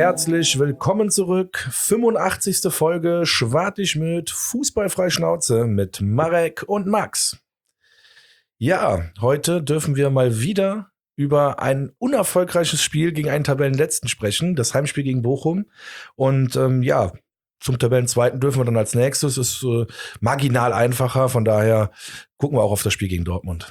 herzlich willkommen zurück. 85. Folge Schwartig mit Fußballfrei Schnauze mit Marek und Max. Ja, heute dürfen wir mal wieder über ein unerfolgreiches Spiel gegen einen Tabellenletzten sprechen, das Heimspiel gegen Bochum. Und zum Tabellenzweiten dürfen wir dann als nächstes. Ist marginal einfacher, von daher gucken wir auch auf das Spiel gegen Dortmund.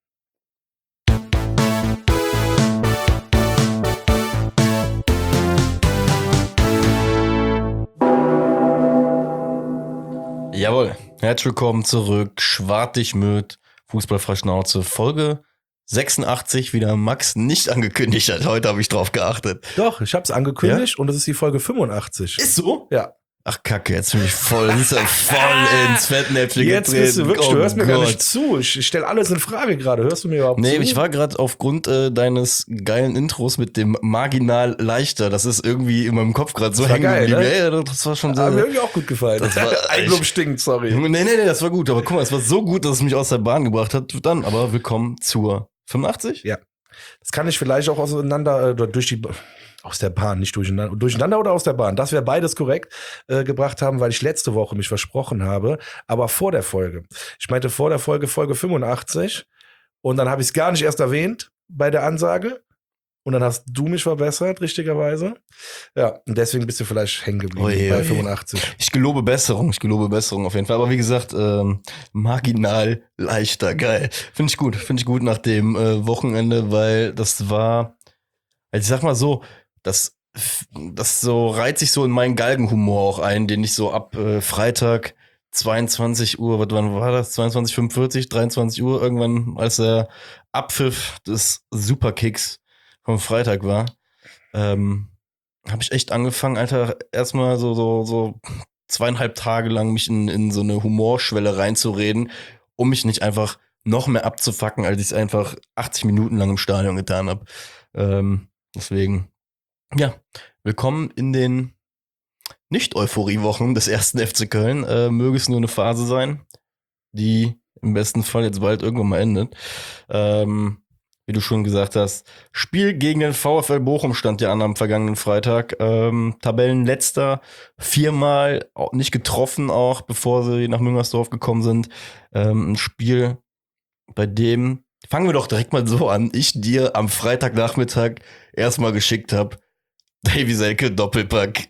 Jawohl, herzlich willkommen zurück. Schwartig mit Fußballfrei Schnauze. Folge 86, wie der Max nicht angekündigt hat. Heute habe ich drauf geachtet. Doch, ich habe es angekündigt und es ist die Folge 85. Ist so? Ja. Ach Kacke, jetzt bin ich voll ins Fettnäpfchen Jetzt getreten. bist du wirklich, du hörst mir gar nicht zu. Ich stelle alles in Frage gerade. Hörst du mir überhaupt zu? Nee, ich war gerade aufgrund deines geilen Intros mit dem Marginal leichter. Das ist irgendwie in meinem Kopf gerade so hängen geblieben. Ne? Ja, das war schon so. Hat mir irgendwie auch gut gefallen. Das war Eigenlob stinkt, sorry. Nee, das war gut. Aber guck mal, es war so gut, dass es mich aus der Bahn gebracht hat. Dann aber willkommen zur 85? Ja. Das kann ich vielleicht auch auseinander, aus der Bahn, nicht durcheinander. Durcheinander oder aus der Bahn? Das wäre beides korrekt gebracht haben, weil ich letzte Woche mich versprochen habe, aber vor der Folge. Ich meinte vor der Folge 85 und dann habe ich es gar nicht erst erwähnt bei der Ansage und dann hast du mich verbessert, richtigerweise. Ja, und deswegen bist du vielleicht hängen geblieben bei 85. Ich gelobe Besserung auf jeden Fall. Aber wie gesagt, marginal leichter, geil. Finde ich gut nach dem Wochenende, weil das war, also ich sag mal so, das so reiht sich so in meinen Galgenhumor auch ein, den ich so ab Freitag 22 Uhr, wann war das? 22:45, 23 Uhr, irgendwann, als der Abpfiff des Superkicks vom Freitag war, habe ich echt angefangen, Alter, erstmal so 2,5 Tage lang mich in so eine Humorschwelle reinzureden, um mich nicht einfach noch mehr abzufacken, als ich es einfach 80 Minuten lang im Stadion getan habe. Deswegen, ja, willkommen in den Nicht-Euphorie-Wochen des ersten FC Köln. Möge es nur eine Phase sein, die im besten Fall jetzt bald irgendwann mal endet. Wie du schon gesagt hast, Spiel gegen den VfL Bochum stand ja an am vergangenen Freitag. Tabellenletzter, 4-mal nicht getroffen auch, bevor sie nach Müngersdorf gekommen sind. Ein Spiel, bei dem, fangen wir doch direkt mal so an, ich dir am Freitagnachmittag erstmal geschickt habe, Davy Selke Doppelpack.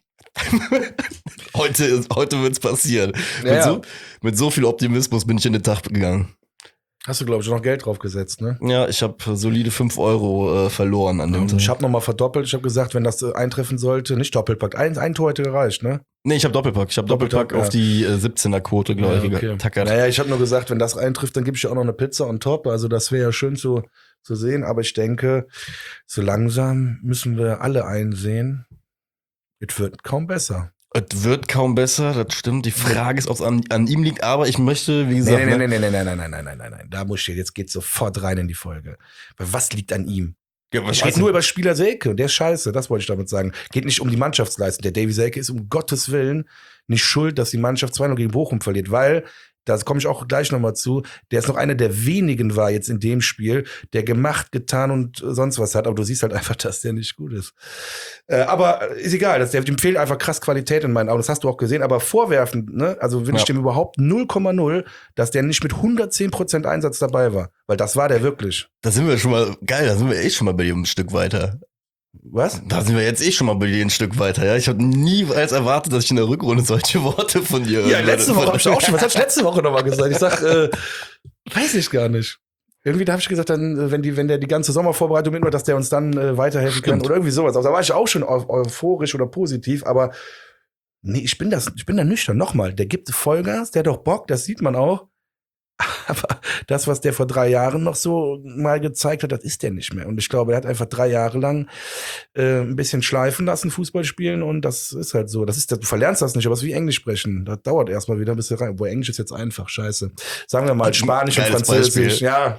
Heute wird's passieren. Ja. Mit so viel Optimismus bin ich in den Tag gegangen. Hast du, glaube ich, noch Geld drauf gesetzt, ne? Ja, ich habe solide 5 Euro verloren an dem Tag. Ich habe nochmal verdoppelt. Ich habe gesagt, wenn das eintreffen sollte, nicht Doppelpack. Ein Tor hätte gereicht, ne? Nee, ich habe Doppelpack. Doppelpack auf die 17er-Quote, glaube ich, getackert. Naja, ich habe nur gesagt, wenn das eintrifft, dann gebe ich dir auch noch eine Pizza on top. Also das wäre ja schön zu sehen. Aber ich denke, so langsam müssen wir alle einsehen, es wird kaum besser. Es wird kaum besser, das stimmt. Die Frage ist, ob es an ihm liegt. Aber ich möchte, wie gesagt... Nein. Da muss ich jetzt geht's sofort rein in die Folge. Weil was liegt an ihm? Ja, Ich rede nur über Spieler Selke und der ist scheiße, das wollte ich damit sagen. Geht nicht um die Mannschaftsleistung. Der Davy Selke ist um Gottes Willen nicht schuld, dass die Mannschaft 2-0 gegen Bochum verliert, weil, da komme ich auch gleich nochmal zu, der ist noch einer der wenigen war jetzt in dem Spiel, der gemacht, getan und sonst was hat, aber du siehst halt einfach, dass der nicht gut ist. Aber ist egal, dem fehlt einfach krass Qualität in meinen Augen, das hast du auch gesehen, aber vorwerfen, ne, also wenn ich dem überhaupt 0,0, dass der nicht mit 110% Einsatz dabei war, weil das war der wirklich. Da sind wir schon mal, geil, da sind wir echt schon mal bei dir ein Stück weiter. Was? Da sind wir jetzt schon mal bei dir ein Stück weiter, ja. Ich habe niemals erwartet, dass ich in der Rückrunde solche Worte von dir höre. Ja, letzte Woche habe ich auch schon, was hab ich letzte Woche nochmal gesagt? Ich sag, weiß ich gar nicht. Irgendwie da habe ich gesagt, dann, wenn der die ganze Sommervorbereitung mitmacht, dass der uns dann weiterhelfen kann oder irgendwie sowas. Also da war ich auch schon euphorisch oder positiv, aber nee, ich bin da nüchtern. Nochmal, der gibt Vollgas, der hat doch Bock, das sieht man auch. Aber das, was der vor 3 Jahren noch so mal gezeigt hat, das ist der nicht mehr. Und ich glaube, er hat einfach 3 Jahre lang ein bisschen schleifen lassen, Fußball spielen. Und das ist halt so. Du verlernst das nicht, aber es ist wie Englisch sprechen. Das dauert erstmal wieder ein bisschen rein. Obwohl Englisch ist jetzt einfach scheiße. Sagen wir mal Spanisch und Französisch. Ja.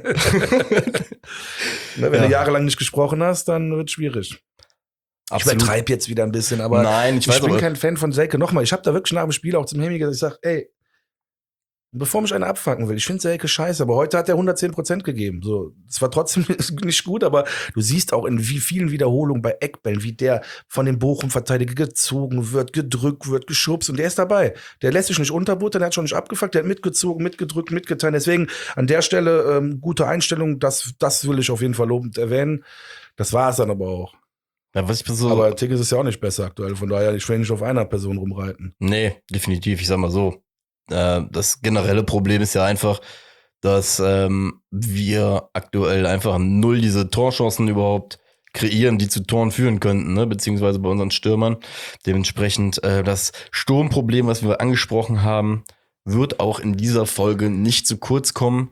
Wenn du jahrelang nicht gesprochen hast, dann wird es schwierig. Absolut. Ich übertreibe jetzt wieder ein bisschen, aber nein, ich bin kein Fan von Selke. Nochmal, ich habe da wirklich nach dem Spiel auch zum Hemi gesagt, ich sag, ey, bevor mich einer abfangen will. Ich finde Selke scheiße, aber heute hat er 110% gegeben. So, es war trotzdem nicht gut, aber du siehst auch in wie vielen Wiederholungen bei Eckbällen, wie der von dem Bochum-Verteidiger gezogen wird, gedrückt wird, geschubst und der ist dabei. Der lässt sich nicht unterbuttern, der hat schon nicht abgefuckt, der hat mitgezogen, mitgedrückt, mitgetan. Deswegen an der Stelle gute Einstellung, das will ich auf jeden Fall lobend erwähnen. Das war es dann aber auch. Ja, was ich so Aber Tigges ist ja auch nicht besser aktuell, von daher, ich will nicht auf einer Person rumreiten. Nee, definitiv. Ich sag mal so. Das generelle Problem ist ja einfach, dass wir aktuell einfach null diese Torchancen überhaupt kreieren, die zu Toren führen könnten, ne? Beziehungsweise bei unseren Stürmern. Dementsprechend das Sturmproblem, was wir angesprochen haben, wird auch in dieser Folge nicht zu kurz kommen.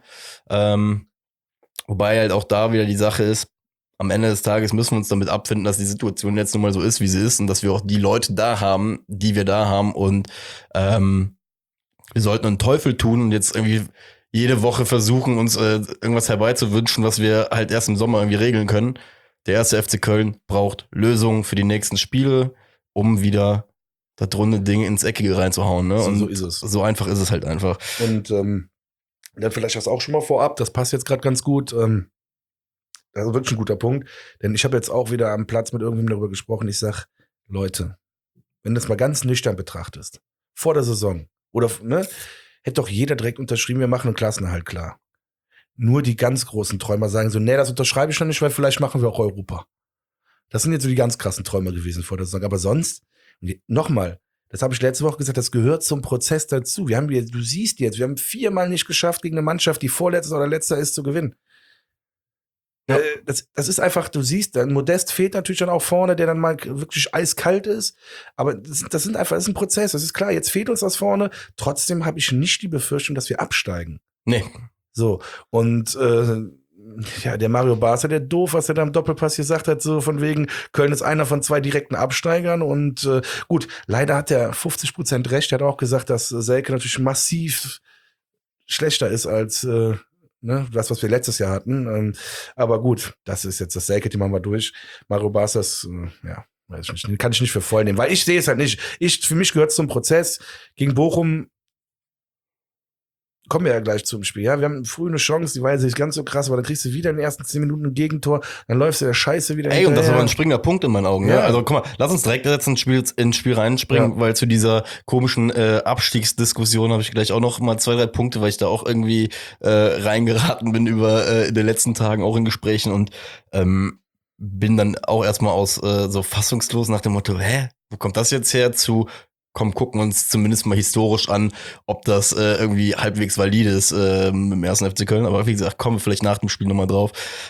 Wobei halt auch da wieder die Sache ist, am Ende des Tages müssen wir uns damit abfinden, dass die Situation jetzt nun mal so ist, wie sie ist und dass wir auch die Leute da haben, die wir da haben und wir sollten einen Teufel tun und jetzt irgendwie jede Woche versuchen, uns irgendwas herbeizuwünschen, was wir halt erst im Sommer irgendwie regeln können. Der erste FC Köln braucht Lösungen für die nächsten Spiele, um wieder das runde Ding ins Eckige reinzuhauen. Ne? Und so ist es. So einfach ist es halt einfach. Und dann vielleicht das auch schon mal vorab, das passt jetzt gerade ganz gut. Das ist wirklich ein guter Punkt, denn ich habe jetzt auch wieder am Platz mit irgendjemandem darüber gesprochen. Ich sag, Leute, wenn du das mal ganz nüchtern betrachtest, vor der Saison, oder, ne, hätte doch jeder direkt unterschrieben, wir machen einen Klassenerhalt, klar. Nur die ganz großen Träumer sagen so, nee, das unterschreibe ich noch nicht, weil vielleicht machen wir auch Europa. Das sind jetzt so die ganz krassen Träumer gewesen vor der Saison. Aber sonst, nochmal, das habe ich letzte Woche gesagt, das gehört zum Prozess dazu. Du siehst jetzt, wir haben 4-mal nicht geschafft, gegen eine Mannschaft, die vorletzter oder letzter ist, zu gewinnen. Ja. Das ist einfach, du siehst, dann Modest fehlt natürlich dann auch vorne, der dann mal wirklich eiskalt ist. Aber das ist ein Prozess, das ist klar, jetzt fehlt uns das vorne. Trotzdem habe ich nicht die Befürchtung, dass wir absteigen. Nee. So, und der Mario Basler, der doof, was er da im Doppelpass gesagt hat, so von wegen, Köln ist einer von 2 direkten Absteigern. Und gut, leider hat er 50% recht. Er hat auch gesagt, dass Selke natürlich massiv schlechter ist als das, was wir letztes Jahr hatten. Aber gut, das ist jetzt das Selke, die machen wir durch. Mario Basas, weiß ich nicht, den kann ich nicht für voll nehmen, weil ich sehe es halt nicht. Für mich gehört es zum Prozess. Gegen Bochum kommen wir ja gleich zum Spiel. Ja, wir haben früh eine Chance, die war jetzt nicht ganz so krass, aber dann kriegst du wieder in den ersten 10 Minuten ein Gegentor, dann läufst du der Scheiße wieder hinterher. Und das ist aber ein springender Punkt in meinen Augen. Ja. Ne? Also guck mal, lass uns direkt jetzt ins Spiel reinspringen, weil zu dieser komischen Abstiegsdiskussion habe ich gleich auch noch mal 2, 3 Punkte, weil ich da auch irgendwie reingeraten bin in den letzten Tagen, auch in Gesprächen und bin dann auch erstmal aus so fassungslos nach dem Motto, wo kommt das jetzt her zu gucken uns zumindest mal historisch an, ob das irgendwie halbwegs valide ist im ersten FC Köln. Aber wie gesagt, kommen wir vielleicht nach dem Spiel nochmal drauf.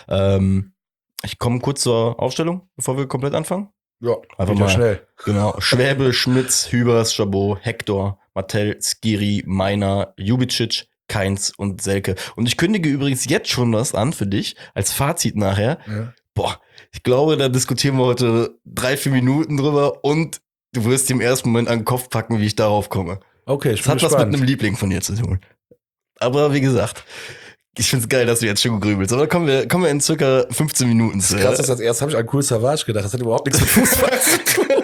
Ich komme kurz zur Aufstellung, bevor wir komplett anfangen. Ja, einfach mal schnell. Genau. Schwäbe, Schmitz, Hübers, Chabot, Hector, Martell, Skiri, Meiner, Jubicic, Keins und Selke. Und ich kündige übrigens jetzt schon was an für dich als Fazit nachher. Ja. Boah, ich glaube, da diskutieren wir heute 3, 4 Minuten drüber und du wirst im ersten Moment an den Kopf packen, wie ich darauf komme. Okay, ich bin gespannt. Das hat was mit einem Liebling von dir zu tun. Aber wie gesagt, ich find's geil, dass du jetzt schon grübelst. Aber kommen wir in circa 15 Minuten zu. Krass, als erstes habe ich an Cool Savage gedacht. Das hat überhaupt nichts mit Fußball zu tun.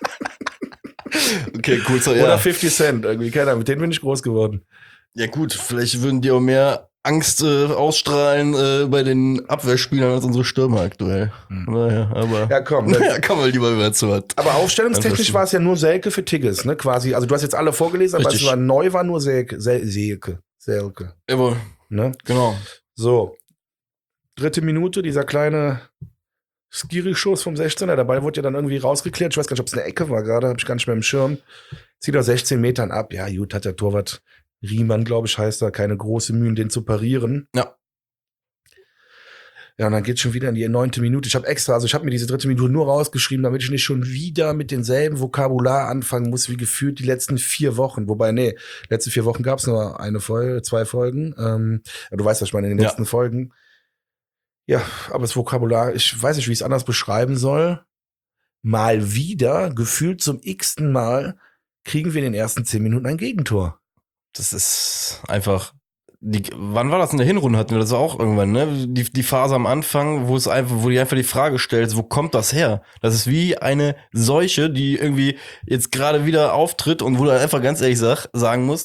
Okay, Cool Savage. Oder 50 Cent irgendwie, keine Ahnung. Mit denen bin ich groß geworden. Ja gut, vielleicht würden die auch mehr Angst ausstrahlen bei den Abwehrspielern als unsere Stürmer aktuell. Naja, aber ja, komm. Kommen wir lieber über zu was. Aber aufstellungstechnisch war es ja nur Selke für Tigges, ne? Quasi. Also du hast jetzt alle vorgelesen, aber es war neu, war nur Selke. Jawohl. Ne? Genau. So. 3. Minute, dieser kleine Skiri-Schuss vom 16er. Der Ball wurde ja dann irgendwie rausgeklärt. Ich weiß gar nicht, ob es eine Ecke war gerade, habe ich gar nicht mehr im Schirm. Zieht er 16 Metern ab. Ja, gut, hat der Torwart Riemann, glaube ich, heißt er, keine große Mühen, den zu parieren. Ja. Ja, und dann geht's schon wieder in die 9. Minute. Ich habe mir diese 3. Minute nur rausgeschrieben, damit ich nicht schon wieder mit denselben Vokabular anfangen muss, wie gefühlt die letzten 4 Wochen. Wobei, letzte 4 Wochen gab's nur 2 Folgen. Du weißt, was ich meine, in den letzten Folgen. Ja, aber das Vokabular, ich weiß nicht, wie ich es anders beschreiben soll. Mal wieder, gefühlt zum x-ten Mal, kriegen wir in den ersten 10 Minuten ein Gegentor. Das ist einfach. Wann war das in der Hinrunde? Hatten wir das auch irgendwann, ne? Die Phase am Anfang, wo du einfach die Frage stellst, wo kommt das her? Das ist wie eine Seuche, die irgendwie jetzt gerade wieder auftritt und wo du einfach ganz ehrlich sagen musst,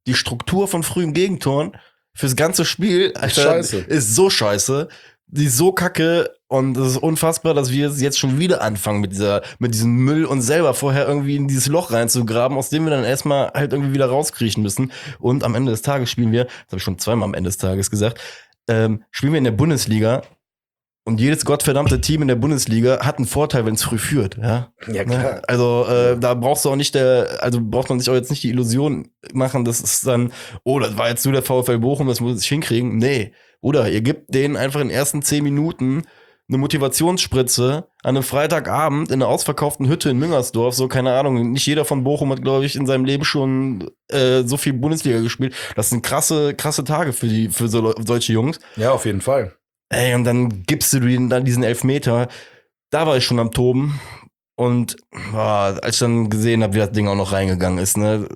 die Struktur von frühen Gegentoren fürs ganze Spiel, Alter, scheiße. ist so scheiße. Die ist so kacke und es ist unfassbar, dass wir jetzt schon wieder anfangen mit diesem Müll und selber vorher irgendwie in dieses Loch reinzugraben, aus dem wir dann erstmal halt irgendwie wieder rauskriechen müssen. Und am Ende des Tages spielen wir, das habe ich schon zweimal am Ende des Tages gesagt, spielen wir in der Bundesliga und jedes gottverdammte Team in der Bundesliga hat einen Vorteil, wenn es früh führt. Ja, Ja, klar. Also da brauchst du auch nicht braucht man sich auch jetzt nicht die Illusion machen, das ist dann, oh, das war jetzt nur der VfL Bochum, das muss ich hinkriegen. Nee. Oder ihr gebt denen einfach in den ersten 10 Minuten eine Motivationsspritze an einem Freitagabend in einer ausverkauften Hütte in Müngersdorf. So, keine Ahnung, nicht jeder von Bochum hat, glaube ich, in seinem Leben schon so viel Bundesliga gespielt. Das sind krasse Tage für solche Jungs. Ja, auf jeden Fall. Ey, und dann gibst du denen dann diesen Elfmeter. Da war ich schon am Toben. Und als ich dann gesehen habe, wie das Ding auch noch reingegangen ist, ne,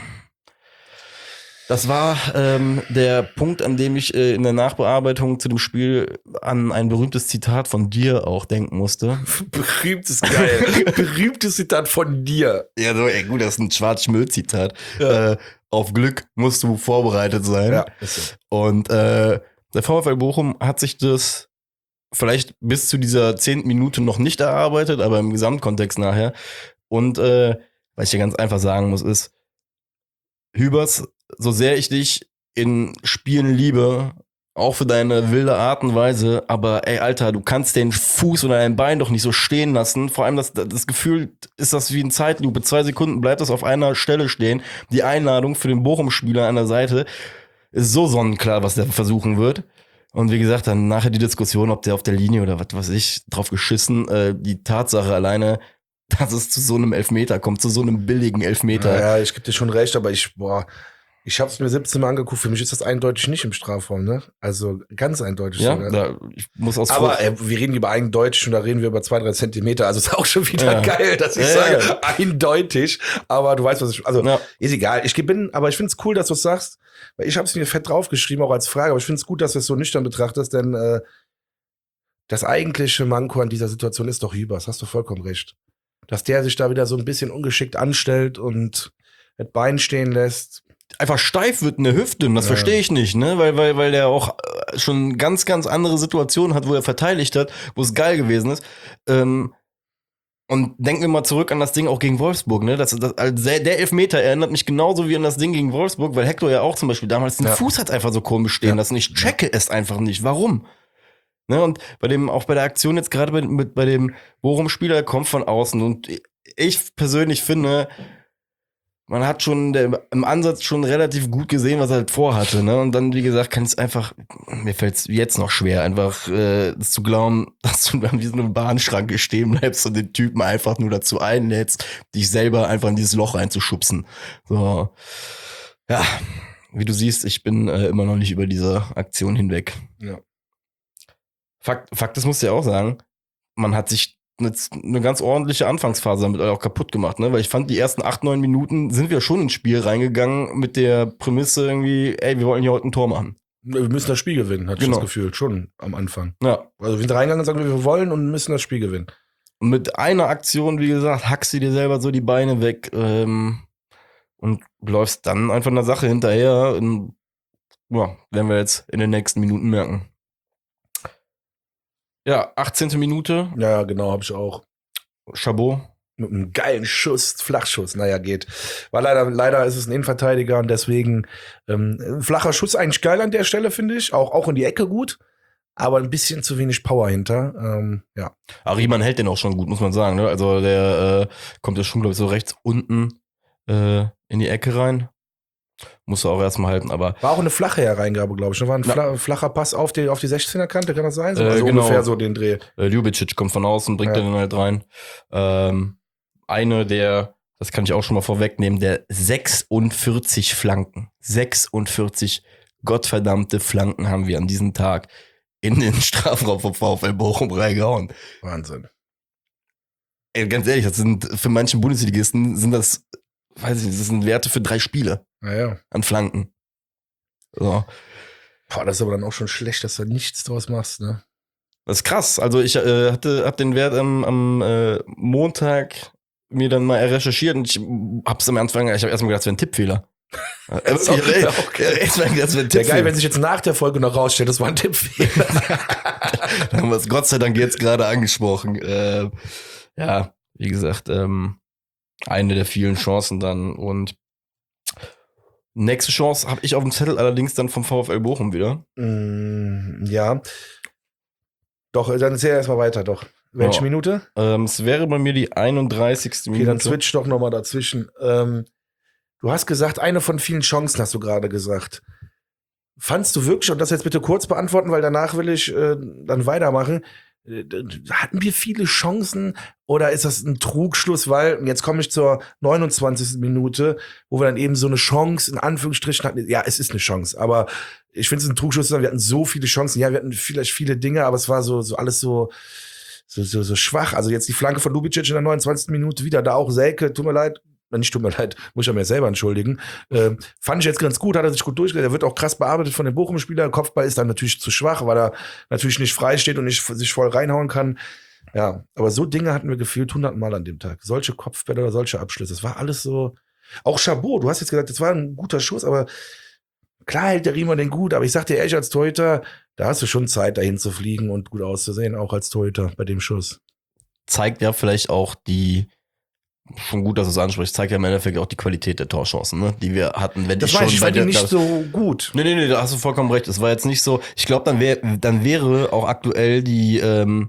das war der Punkt, an dem ich in der Nachbearbeitung zu dem Spiel an ein berühmtes Zitat von dir auch denken musste. Berühmtes geil. Berühmtes Zitat von dir. Ja, so, ey, gut, das ist ein Schwarz-Schmöd-Zitat. Ja. Auf Glück musst du vorbereitet sein. Ja, ist so. Und der VfL Bochum hat sich das vielleicht bis zu dieser 10. Minute noch nicht erarbeitet, aber im Gesamtkontext nachher. Und was ich dir ganz einfach sagen muss, ist, Hübers, so sehr ich dich in Spielen liebe, auch für deine wilde Art und Weise, aber ey, Alter, du kannst den Fuß oder dein Bein doch nicht so stehen lassen. Vor allem das Gefühl ist das wie ein Zeitlupe. 2 Sekunden bleibt das auf einer Stelle stehen. Die Einladung für den Bochum-Spieler an der Seite ist so sonnenklar, was der versuchen wird. Und wie gesagt, dann nachher die Diskussion, ob der auf der Linie oder was weiß ich, drauf geschissen. Die Tatsache alleine, dass es zu so einem Elfmeter kommt, zu so einem billigen Elfmeter. Ja, ich gebe dir schon recht, aber ich habe es mir 17 Mal angeguckt. Für mich ist das eindeutig nicht im Strafraum, ne? Also ganz eindeutig. Ja, sogar. ich muss aus aber wir reden über eindeutig und da reden wir über 2-3 Zentimeter. Also ist auch schon wieder geil, dass ich sage, eindeutig. Aber du weißt, was ich. Also ist egal. Aber ich finde es cool, dass du es sagst, weil ich habe es mir fett draufgeschrieben, auch als Frage. Aber ich finde es gut, dass du es so nüchtern betrachtest, denn das eigentliche Manko an dieser Situation ist doch Hübers. Hast du vollkommen recht. Dass der sich da wieder so ein bisschen ungeschickt anstellt und das Bein stehen lässt. Einfach steif wird in der Hüfte und das verstehe ich nicht, ne? Weil der auch schon ganz, ganz andere Situationen hat, wo er verteidigt hat, wo es geil gewesen ist. Und denken wir mal zurück an das Ding auch gegen Wolfsburg, ne? Der Elfmeter erinnert mich genauso wie an das Ding gegen Wolfsburg, weil Hector ja auch zum Beispiel damals den Fuß hat einfach so komisch stehen lassen. Ich checke es einfach nicht. Warum? Ne? Und bei der Aktion jetzt gerade bei dem Bochum-Spieler kommt von außen und ich persönlich finde, man hat schon im Ansatz schon relativ gut gesehen, was er halt vorhatte, ne? Und dann, wie gesagt, mir fällt es jetzt noch schwer, einfach das zu glauben, dass du dann wie so eine Bahnschranke stehen bleibst und den Typen einfach nur dazu einlädst, dich selber einfach in dieses Loch reinzuschubsen. So, ja, wie du siehst, ich bin immer noch nicht über diese Aktion hinweg. Ja. Fakt, das musst du ja auch sagen, man hat sich eine ganz ordentliche Anfangsphase damit auch kaputt gemacht, ne? Weil ich fand, die ersten 8, 9 Minuten sind wir schon ins Spiel reingegangen mit der Prämisse irgendwie, ey, wir wollen hier heute ein Tor machen. Wir müssen das Spiel gewinnen, hatte ich das Gefühl, schon am Anfang. Ja. Also wir sind reingegangen und sagen, wir wollen und müssen das Spiel gewinnen. Und mit einer Aktion, wie gesagt, hackst du dir selber so die Beine weg und läufst dann einfach einer Sache hinterher. Und, ja, werden wir jetzt in den nächsten Minuten merken. Ja, 18. Minute. Ja, genau, habe ich auch. Chabot. Mit einem geilen Schuss, Flachschuss, naja, geht. War leider ist es ein Innenverteidiger und deswegen flacher Schuss eigentlich geil an der Stelle, finde ich. Auch in die Ecke gut, aber ein bisschen zu wenig Power hinter. Ja. Riemann hält den auch schon gut, muss man sagen. Ne? Also der kommt ja schon, glaube ich, so rechts unten in die Ecke rein. Musst du auch erstmal halten, aber. War auch eine flache Hereingabe, glaube ich. War ein flacher Pass auf die 16er-Kante, kann das sein? Also genau. ungefähr so den Dreh. Ljubicic kommt von außen, bringt den dann halt rein. Das kann ich auch schon mal vorwegnehmen, der 46 Flanken. 46 gottverdammte Flanken haben wir an diesem Tag in den Strafraum vom VfL Bochum reingehauen. Wahnsinn. Ey, ganz ehrlich, das sind für manche Bundesligisten sind das, weiß ich nicht, das sind Werte für 3 Spiele. Ja. An Flanken. So. Boah, das ist aber dann auch schon schlecht, dass du nichts draus machst, ne? Das ist krass. Also ich hab den Wert am Montag mir dann mal recherchiert und ich habe erstmal gedacht, es wäre ein Tippfehler. Okay. Das wäre ein Wäre geil, wenn sich jetzt nach der Folge noch rausstellt, das war ein Tippfehler. Da haben wir es Gott sei Dank jetzt gerade angesprochen. Ja, wie gesagt, eine der vielen Chancen dann. Und nächste Chance habe ich auf dem Zettel allerdings dann vom VfL Bochum wieder. Ja. Doch, dann erzähl erstmal weiter, doch. Welche Minute? Es wäre bei mir die 31. Okay, Minute. dann switch doch nochmal dazwischen. Du hast gesagt, eine von vielen Chancen hast du gerade gesagt. Fandst du wirklich, und das jetzt bitte kurz beantworten, weil danach will ich dann weitermachen, hatten wir viele Chancen oder ist das ein Trugschluss, weil, jetzt komme ich zur 29. Minute, wo wir dann eben so eine Chance in Anführungsstrichen hatten. Ja, es ist eine Chance, aber ich finde es ein Trugschluss, wir hatten so viele Chancen. Ja, wir hatten vielleicht viele Dinge, aber es war so alles so schwach. Also jetzt die Flanke von Lubicic in der 29. Minute wieder, da auch Selke, tut mir leid, muss ich ja mir selber entschuldigen. Fand ich jetzt ganz gut, hat er sich gut durchgesetzt. Er wird auch krass bearbeitet von dem Bochum-Spieler. Kopfball ist dann natürlich zu schwach, weil er natürlich nicht frei steht und nicht sich voll reinhauen kann. Ja, aber so Dinge hatten wir gefühlt 100 Mal an dem Tag. Solche Kopfbälle oder solche Abschlüsse. Das war alles so. Auch Chabot, du hast jetzt gesagt, das war ein guter Schuss, aber klar hält der Riemer den gut. Aber ich sag dir ehrlich, als Torhüter, da hast du schon Zeit, dahin zu fliegen und gut auszusehen, auch als Torhüter bei dem Schuss. Zeigt ja vielleicht auch schon gut, dass du es ansprichst, zeigt ja im Endeffekt auch die Qualität der Torchancen, ne, die wir hatten. Wenn das ich war schon ich fand die nicht so gut. Nee, da hast du vollkommen recht. Es war jetzt nicht so, ich glaube, dann wäre auch aktuell die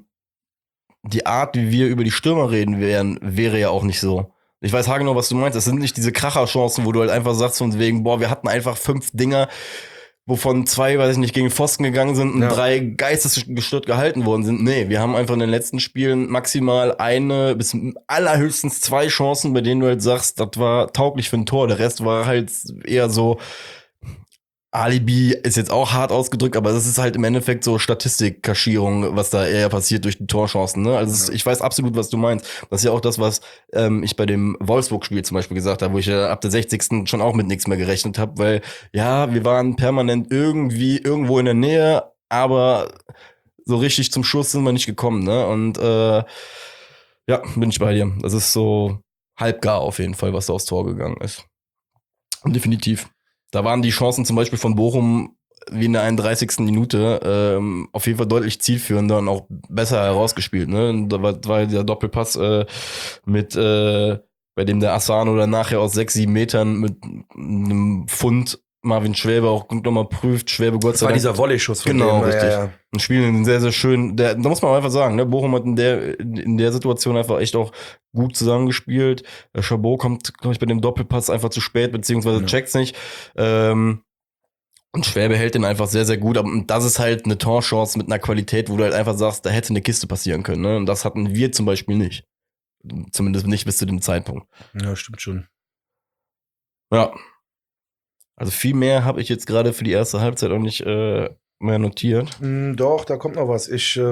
Art, wie wir über die Stürmer reden wäre ja auch nicht so. Ich weiß haargenau, was du meinst. Das sind nicht diese Kracherchancen, wo du halt einfach sagst von wegen, boah, wir hatten einfach 5 Dinger, wovon 2, weiß ich nicht, gegen Pfosten gegangen sind und 3 geistesgestört gehalten worden sind. Nee, wir haben einfach in den letzten Spielen maximal 1 bis allerhöchstens 2 Chancen, bei denen du halt sagst, das war tauglich für ein Tor. Der Rest war halt eher so, Alibi ist jetzt auch hart ausgedrückt, aber das ist halt im Endeffekt so Statistikkaschierung, was da eher passiert durch die Torchancen. Ne? Also ich weiß absolut, was du meinst. Das ist ja auch das, was ich bei dem Wolfsburg-Spiel zum Beispiel gesagt habe, wo ich ab der 60. schon auch mit nichts mehr gerechnet habe, weil ja, wir waren permanent irgendwo in der Nähe, aber so richtig zum Schuss sind wir nicht gekommen. Ne? Und ja, bin ich bei dir. Das ist so halbgar auf jeden Fall, was da aufs Tor gegangen ist. Und definitiv. Da waren die Chancen zum Beispiel von Bochum wie in der 31. Minute auf jeden Fall deutlich zielführender und auch besser herausgespielt. Ne? Da war der Doppelpass bei dem der Asano dann nachher aus 6-7 Metern mit einem Pfund Marvin Schwäbe auch nochmal prüft. Schwäbe Gott sei Dank. Das war dieser Volley-Schuss von genau, dem. richtig. Ja. Ein Spiel sehr, sehr schön. Da muss man einfach sagen, ne? Bochum hat in der Situation einfach echt auch gut zusammengespielt. Chabot kommt, glaube ich, bei dem Doppelpass einfach zu spät, beziehungsweise checkt's nicht. Und Schwäbe hält den einfach sehr, sehr gut. Aber das ist halt eine Torchance mit einer Qualität, wo du halt einfach sagst, da hätte eine Kiste passieren können. Ne? Und das hatten wir zum Beispiel nicht. Zumindest nicht bis zu dem Zeitpunkt. Ja, stimmt schon. Ja. Also viel mehr habe ich jetzt gerade für die erste Halbzeit auch nicht mehr notiert. Doch, da kommt noch was.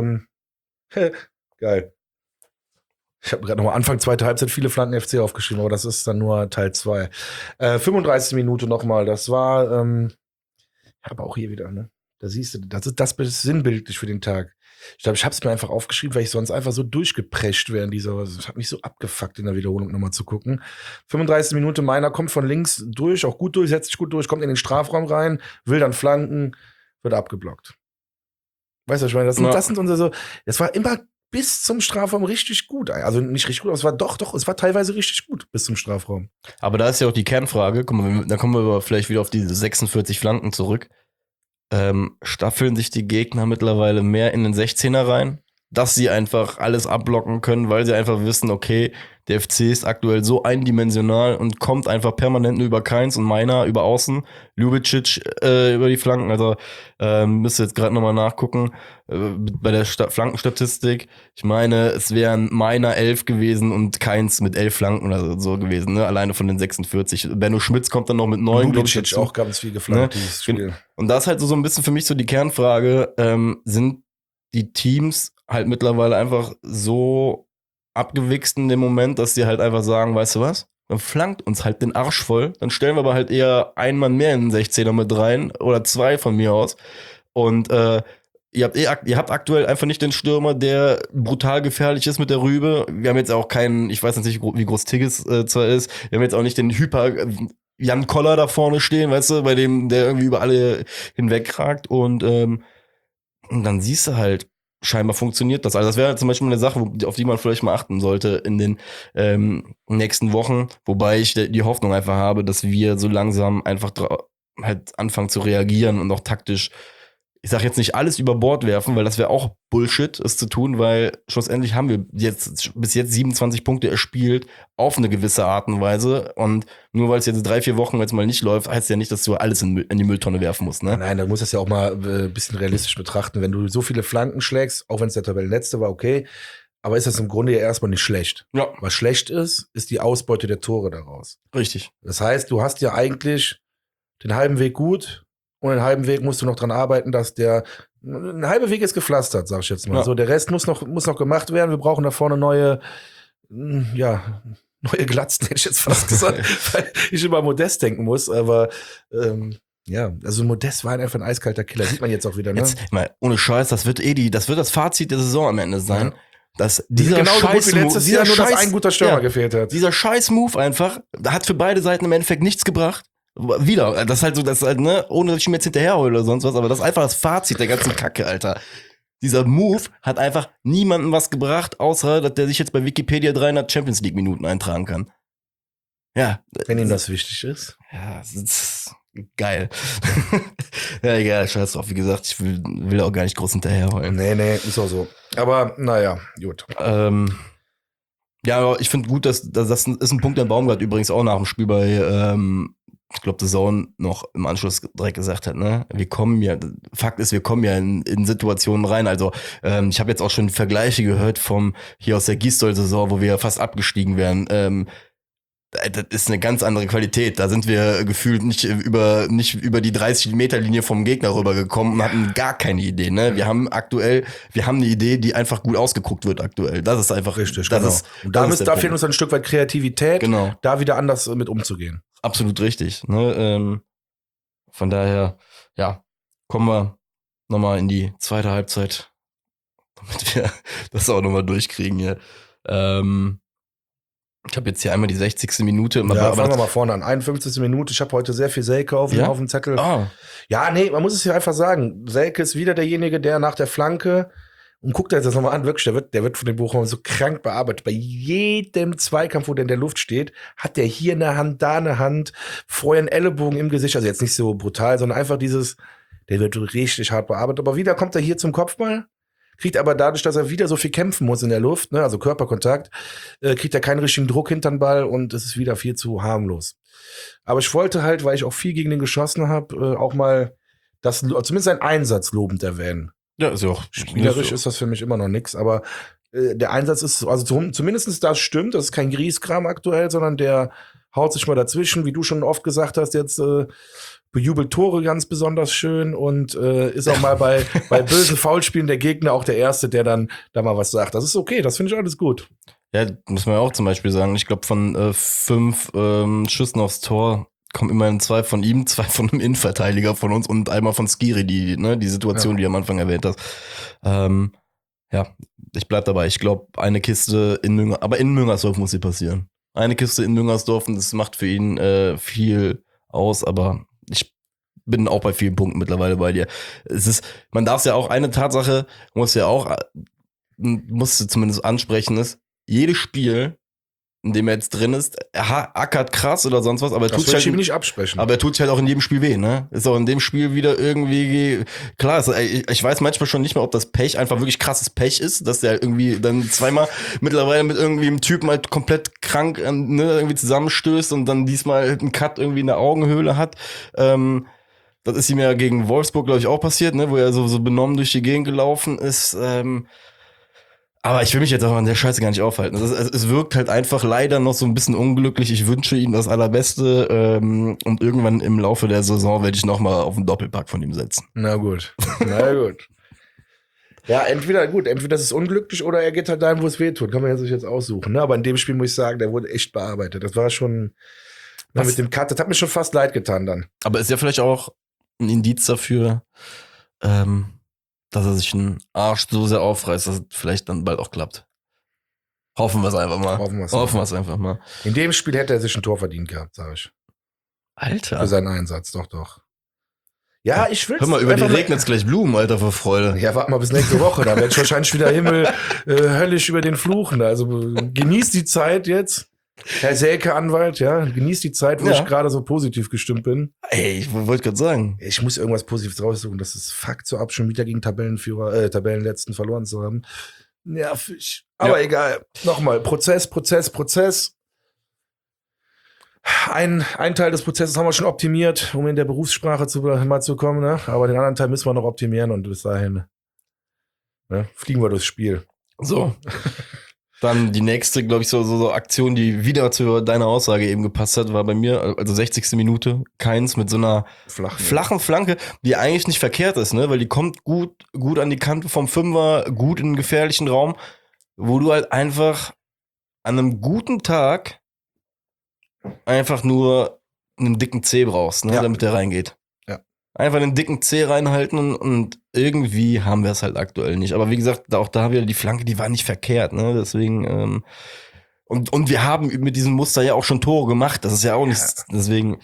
Geil. Ich habe gerade nochmal Anfang zweite Halbzeit viele Flanken FC aufgeschrieben, aber das ist dann nur Teil 2. 35 Minute nochmal. Das war, aber auch hier wieder, ne? Da siehst du, das ist sinnbildlich für den Tag. Ich glaube, ich habe es mir einfach aufgeschrieben, weil ich sonst einfach so durchgeprescht wäre in dieser. Das hat mich so abgefuckt, in der Wiederholung nochmal zu gucken. 35 Minute, Meiner kommt von links durch, auch gut durch, setzt sich gut durch, kommt in den Strafraum rein, will dann flanken, wird abgeblockt. Weißt du, ich meine, das sind unsere so. Das war immer bis zum Strafraum richtig gut. Also nicht richtig gut, aber es war doch, es war teilweise richtig gut bis zum Strafraum. Aber da ist ja auch die Kernfrage, guck mal, da kommen wir aber vielleicht wieder auf diese 46 Flanken zurück. Staffeln sich die Gegner mittlerweile mehr in den 16er rein, dass sie einfach alles abblocken können, weil sie einfach wissen, okay, der FC ist aktuell so eindimensional und kommt einfach permanent nur über Kainz und Meiner über Außen, Ljubicic über die Flanken. Also müsst ihr jetzt gerade nochmal nachgucken bei der Flankenstatistik. Ich meine, es wären Meiner 11 gewesen und Kainz mit 11 Flanken oder so gewesen, ne? Alleine von den 46. Benno Schmitz kommt dann noch mit 9. Ljubicic auch ganz viel geflankt, ne? Dieses Spiel. Und da ist halt so ein bisschen für mich so die Kernfrage, sind die Teams halt mittlerweile einfach so abgewichst in dem Moment, dass die halt einfach sagen, weißt du was, dann flankt uns halt den Arsch voll, dann stellen wir aber halt eher einen Mann mehr in den 16er mit rein oder 2 von mir aus und ihr habt aktuell einfach nicht den Stürmer, der brutal gefährlich ist mit der Rübe. Wir haben jetzt auch keinen, ich weiß jetzt nicht, wie groß Tigges zwar ist, wir haben jetzt auch nicht den Jan Koller da vorne stehen, weißt du, bei dem, der irgendwie über alle hinwegragt und dann siehst du halt, scheinbar funktioniert das. Also das wäre zum Beispiel eine Sache, auf die man vielleicht mal achten sollte in den nächsten Wochen, wobei ich die Hoffnung einfach habe, dass wir so langsam einfach halt anfangen zu reagieren und auch taktisch, ich sag jetzt nicht alles über Bord werfen, weil das wäre auch Bullshit, es zu tun, weil schlussendlich haben wir bis jetzt 27 Punkte erspielt auf eine gewisse Art und Weise und nur weil es jetzt 3-4 Wochen jetzt mal nicht läuft, heißt ja nicht, dass du alles in die Mülltonne werfen musst, ne? Nein, da muss das ja auch mal ein bisschen realistisch betrachten. Wenn du so viele Flanken schlägst, auch wenn es der Tabellenletzte war, okay, aber ist das im Grunde ja erstmal nicht schlecht. Ja. Was schlecht ist die Ausbeute der Tore daraus. Richtig. Das heißt, du hast ja eigentlich den halben Weg gut und den halben Weg musst du noch dran arbeiten, dass ein halber Weg ist gepflastert, sag ich jetzt mal. Ja. So, der Rest muss noch gemacht werden. Wir brauchen da vorne neue Glatzen, hätte ich jetzt fast gesagt, weil ich immer Modest denken muss, aber also Modest war einfach ein eiskalter Killer, sieht man jetzt auch wieder, ne? Jetzt, mal, ohne Scheiß, das wird das Fazit der Saison am Ende sein. Ja. Dass dieser genauso gut wie letztes Jahr, nur dass ein guter Stürmer gefehlt hat. Dieser scheiß Move einfach, hat für beide Seiten im Endeffekt nichts gebracht. Wieder, das ist halt, ne, ohne dass ich mir jetzt hinterherhole oder sonst was, aber das ist einfach das Fazit der ganzen Kacke, Alter. Dieser Move hat einfach niemandem was gebracht, außer, dass der sich jetzt bei Wikipedia 300 Champions League Minuten eintragen kann. Ja. Wenn ihm das wichtig ist. Ja, das ist geil. Ja, egal, scheiß drauf. Wie gesagt, ich will auch gar nicht groß hinterherheulen. Nee, ist auch so. Aber, naja, gut. Ja, aber ich finde gut, dass das ist ein Punkt, der Baumgart übrigens auch nach dem Spiel bei, ich glaube, The Zone noch im Anschluss direkt gesagt hat, ne? Fakt ist, wir kommen ja in Situationen rein. Also, ich habe jetzt auch schon Vergleiche gehört hier aus der Gisdol-Saison, wo wir fast abgestiegen wären. Das ist eine ganz andere Qualität. Da sind wir gefühlt nicht über die 30-Meter-Linie vom Gegner rübergekommen und hatten gar keine Idee, ne? Wir haben eine Idee, die einfach gut ausgeguckt wird aktuell. Das ist einfach richtig. Das genau. ist, da fehlt uns ein Stück weit Kreativität, genau, da wieder anders mit umzugehen. Absolut richtig. Ne? Von daher, ja, kommen wir nochmal in die zweite Halbzeit, damit wir das auch nochmal durchkriegen hier. Ich habe jetzt hier einmal die 60. Minute. Ja, fangen wir mal vorne an. 51. Minute. Ich habe heute sehr viel Selke auf dem Zettel. Ja, nee, man muss es ja einfach sagen. Selke ist wieder derjenige, der nach der Flanke, und guckt euch das nochmal an, wirklich, der wird von den Bochumern so krank bearbeitet. Bei jedem Zweikampf, wo der in der Luft steht, hat der hier eine Hand, da eine Hand, vorher einen Ellenbogen im Gesicht. Also jetzt nicht so brutal, sondern einfach der wird richtig hart bearbeitet. Aber wieder kommt er hier zum Kopfball. Kriegt aber dadurch, dass er wieder so viel kämpfen muss in der Luft, ne, also Körperkontakt, kriegt er keinen richtigen Druck hinter den Ball und es ist wieder viel zu harmlos. Aber ich wollte halt, weil ich auch viel gegen den geschossen habe, auch mal zumindest seinen Einsatz lobend erwähnen. Ja, ist ja auch. Spielerisch ist das für mich immer noch nix, aber der Einsatz ist, also zumindest das stimmt, das ist kein Grieskram aktuell, sondern der haut sich mal dazwischen, wie du schon oft gesagt hast, jetzt bejubelt Tore ganz besonders schön und ist auch mal bei bösen Foulspielen der Gegner auch der Erste, der dann da mal was sagt. Das ist okay, das finde ich alles gut. Ja, muss man ja auch zum Beispiel sagen. Ich glaube, von 5 Schüssen aufs Tor kommen immerhin 2 von ihm, 2 von einem Innenverteidiger von uns und einmal von Skiri, die Situation, die du am Anfang erwähnt hast. Ja, ich bleib dabei. Ich glaube, eine Kiste in Müngersdorf muss sie passieren. Eine Kiste in Müngersdorf und das macht für ihn viel aus, aber ich bin auch bei vielen Punkten mittlerweile bei dir. Man darf es ja auch, eine Tatsache musst du zumindest ansprechen, ist, jedes Spiel, in dem er jetzt drin ist, er ackert krass oder sonst was, aber er tut sich halt nicht absprechen. Aber er tut sich halt auch in jedem Spiel weh, ne? Ist auch in dem Spiel wieder irgendwie, klar, ich weiß manchmal schon nicht mehr, ob das Pech einfach wirklich krasses Pech ist, dass der irgendwie dann zweimal mittlerweile mit irgendwie einem Typen halt komplett krank, ne, irgendwie zusammenstößt und dann diesmal einen Cut irgendwie in der Augenhöhle hat. Das ist ihm ja gegen Wolfsburg, glaube ich, auch passiert, ne, wo er so benommen durch die Gegend gelaufen ist. Aber ich will mich jetzt auch an der Scheiße gar nicht aufhalten. Es wirkt halt einfach leider noch so ein bisschen unglücklich. Ich wünsche ihm das Allerbeste. Und irgendwann im Laufe der Saison werde ich noch mal auf einen Doppelpack von ihm setzen. Na gut. Ja, entweder das ist unglücklich oder er geht halt dahin, wo es weh tut. Kann man ja sich jetzt aussuchen. Ne? Aber in dem Spiel muss ich sagen, der wurde echt bearbeitet. Das war schon mit dem Cut. Das hat mir schon fast leid getan dann. Aber ist ja vielleicht auch ein Indiz dafür, dass er sich einen Arsch so sehr aufreißt, dass es vielleicht dann bald auch klappt. Hoffen wir es einfach mal. Hoffen wir es einfach mal. In dem Spiel hätte er sich ein Tor verdient gehabt, sag ich. Alter. Für seinen Einsatz, doch. Ja, ich will's. Hör mal, über die einfach regnet's gleich Blumen, Alter, vor Freude. Ja, warte mal bis nächste Woche. Da werde ich wahrscheinlich wieder höllisch über den fluchen. Also genießt die Zeit jetzt. Herr Selke, Anwalt, ja, genießt die Zeit, wo ich gerade so positiv gestimmt bin. Ey, ich wollte gerade sagen. Ich muss irgendwas Positives raussuchen. Das ist Fakt, so ab schon wieder gegen Tabellenletzten verloren zu haben. Nervig. Aber egal. Nochmal, Prozess. Ein Teil des Prozesses haben wir schon optimiert, um in der Berufssprache mal zu kommen, ne? Aber den anderen Teil müssen wir noch optimieren und bis dahin fliegen wir durchs Spiel. So. Dann die nächste, glaube ich, so Aktion, die wieder zu deiner Aussage eben gepasst hat, war bei mir, also 60. Minute, Keins mit so einer flachen Flanke, die eigentlich nicht verkehrt ist, ne? Weil die kommt gut an die Kante vom Fünfer, gut in einen gefährlichen Raum, wo du halt einfach an einem guten Tag einfach nur einen dicken C brauchst, ne, damit der reingeht. Ja. Einfach einen dicken C reinhalten und irgendwie haben wir es halt aktuell nicht. Aber wie gesagt, auch da wieder die Flanke, die war nicht verkehrt, ne, deswegen und wir haben mit diesem Muster ja auch schon Tore gemacht, das ist ja auch nichts, deswegen,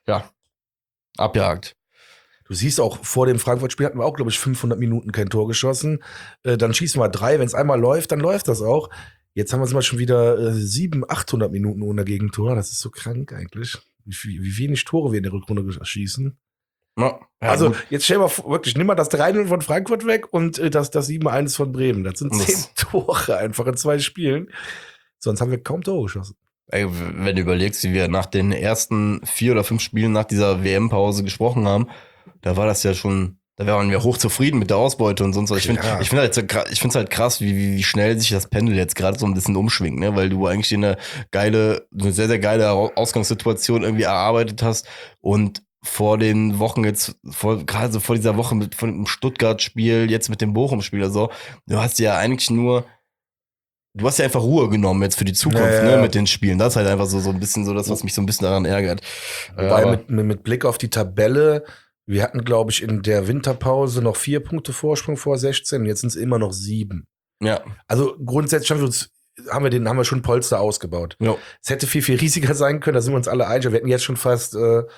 abjagt. Du siehst auch, vor dem Frankfurt-Spiel hatten wir auch, glaube ich, 500 Minuten kein Tor geschossen. Dann schießen wir 3, wenn es einmal läuft, dann läuft das auch. Jetzt haben wir zum Beispiel wieder 700, 800 Minuten ohne Gegentor. Das ist so krank eigentlich. Wie wenig Tore wir in der Rückrunde schießen. Ja, also, gut. jetzt stell mal vor, wirklich, nimm mal das 3-0 von Frankfurt weg und das 7-1 von Bremen. Das sind 10 Tore einfach in 2 Spielen. Sonst haben wir kaum Tore geschossen. Ey, wenn du überlegst, wie wir nach den ersten 4 oder 5 Spielen nach dieser WM-Pause gesprochen haben, da war das ja schon, da waren wir hochzufrieden mit der Ausbeute und sonst was. Ich finde es halt krass, wie schnell sich das Pendel jetzt gerade so ein bisschen umschwingt, ne? Weil du eigentlich eine sehr, sehr geile Ausgangssituation irgendwie erarbeitet hast und vor den Wochen jetzt, gerade so vor dieser Woche von dem Stuttgart-Spiel, jetzt mit dem Bochum-Spiel, also, du hast ja einfach Ruhe genommen jetzt für die Zukunft, ne, mit den Spielen. Das ist halt einfach so ein bisschen so das, was mich so ein bisschen daran ärgert. Wobei mit Blick auf die Tabelle, wir hatten, glaube ich, in der Winterpause noch 4 Punkte Vorsprung vor 16, jetzt sind es immer noch 7. Ja. Also grundsätzlich haben wir schon Polster ausgebaut. Ja. Es hätte viel, viel riesiger sein können, da sind wir uns alle einig. Wir hätten jetzt schon fast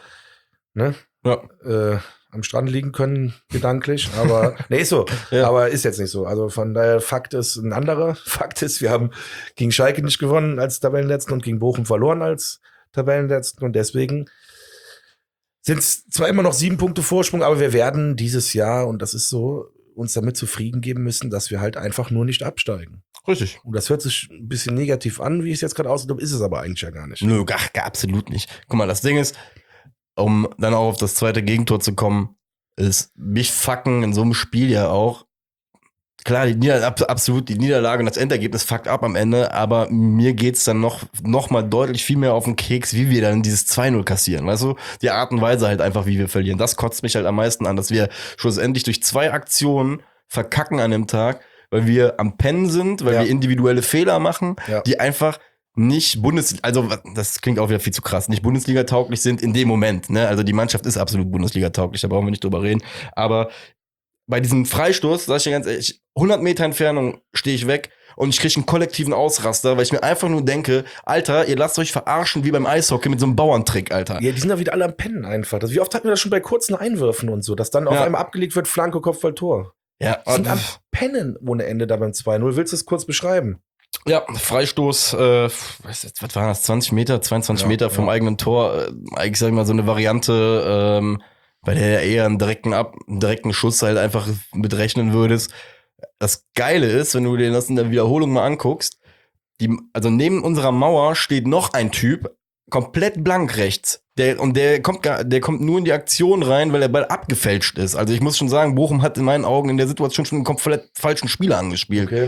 am Strand liegen können, gedanklich. Aber ist so. Ja. Aber ist jetzt nicht so. Also von daher, Fakt ist ein anderer. Fakt ist, wir haben gegen Schalke nicht gewonnen als Tabellenletzten und gegen Bochum verloren als Tabellenletzten. Und deswegen sind es zwar immer noch 7 Punkte Vorsprung, aber wir werden dieses Jahr, und das ist so, uns damit zufrieden geben müssen, dass wir halt einfach nur nicht absteigen. Richtig. Und das hört sich ein bisschen negativ an, wie ich es jetzt gerade ausgedrückt habe, ist es aber eigentlich ja gar nicht. Nö, absolut nicht. Guck mal, das Ding ist, um dann auch auf das zweite Gegentor zu kommen, ist mich fucken in so einem Spiel ja auch. Klar, die Niederlage und das Endergebnis fuckt ab am Ende, aber mir geht's dann noch mal deutlich viel mehr auf den Keks, wie wir dann dieses 2-0 kassieren, weißt du? Die Art und Weise halt einfach, wie wir verlieren. Das kotzt mich halt am meisten an, dass wir schlussendlich durch 2 Aktionen verkacken an dem Tag, weil wir am Pennen sind, weil wir individuelle Fehler machen, die einfach nicht also das klingt auch wieder viel zu krass, nicht Bundesliga-tauglich sind in dem Moment, ne? Also die Mannschaft ist absolut Bundesliga-tauglich, da brauchen wir nicht drüber reden, aber bei diesem Freistoß, sag ich dir ganz ehrlich, 100 Meter Entfernung stehe ich weg und ich kriege einen kollektiven Ausraster, weil ich mir einfach nur denke, Alter, ihr lasst euch verarschen wie beim Eishockey mit so einem Bauerntrick, Alter. Ja, die sind ja wieder alle am Pennen einfach. Wie oft hatten wir das schon bei kurzen Einwürfen und so, dass dann auf einmal abgelegt wird, Flanke, Kopfball, Tor. Ja. Die sind am Pennen ohne Ende da beim 2-0. Willst du es kurz beschreiben? Ja, Freistoß, was waren das, 20 Meter, 22 Meter vom eigenen Tor. Eigentlich, sag ich mal, so eine Variante, bei der eher einen direkten Schuss halt einfach mit rechnen würdest. Das Geile ist, wenn du dir das in der Wiederholung mal anguckst, also neben unserer Mauer steht noch ein Typ, komplett blank rechts. Der kommt nur in die Aktion rein, weil der Ball abgefälscht ist. Also ich muss schon sagen, Bochum hat in meinen Augen in der Situation schon einen komplett falschen Spieler angespielt. Okay.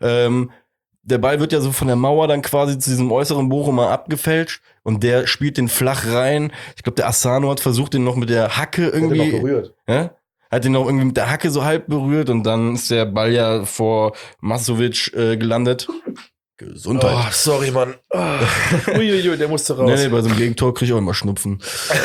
Der Ball wird ja so von der Mauer dann quasi zu diesem äußeren Bochumer abgefälscht und der spielt den flach rein. Ich glaube, der Asano hat versucht, den noch mit der Hacke irgendwie. Hat den noch berührt. Hat den noch irgendwie mit der Hacke so halb berührt und dann ist der Ball ja vor Masovic gelandet. Gesundheit. Oh, sorry, Mann. Uiuiui, der musste raus. Nee, bei so einem Gegentor krieg ich auch immer Schnupfen.